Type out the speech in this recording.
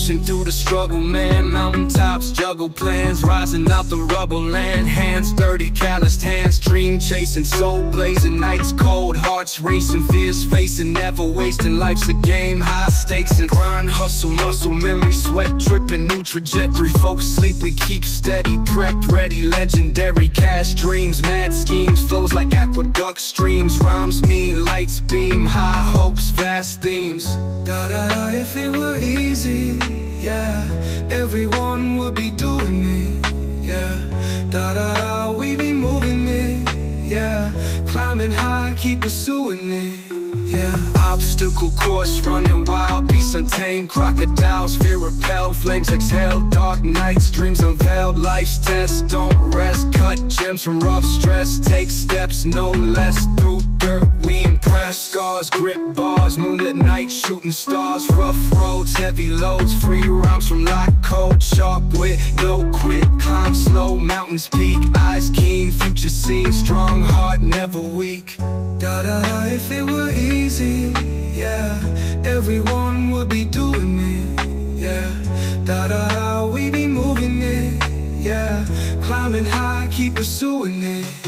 pushing through the struggle, man. Mountaintops juggle plans, rising out the rubble land. Hands dirty, calloused hands, dream chasing, soul blazing. Nights cold, hearts racing, fears facing, never wasting. Life's a game, high stakes and grind, hustle, muscle memory, sweat dripping, new trajectory. Folks sleep, we keep steady, prepped, ready, legendary. Cash dreams, mad schemes, flows like aqueduct streams. Rhymes mean lights beam, high hopes, vast themes. Da-da-da, if it were easy, yeah, everyone would be doing it, yeah. Da-da-da, we be moving it, yeah. Climbing high, keep pursuing it, yeah. Obstacle course, running wild, beasts untamed. Crocodiles, fear repel, flames exhale. Dark nights, dreams unveiled. Life's test, don't rest. Cut gems from rough stress. Take steps, no less. Through dirt, we impress. Scars, grip bars, moonlit night, shooting stars. Rough roads, heavy loads. Free rhymes from lock code. Sharp wit, no quit. Climb slow, mountains peak. Eyes keen, future seen. Strong heart, never weak. Da-da, if it were easy, yeah, everyone would be doing it, yeah. Da-da, we be moving it, yeah. Climbing high, keep pursuing it.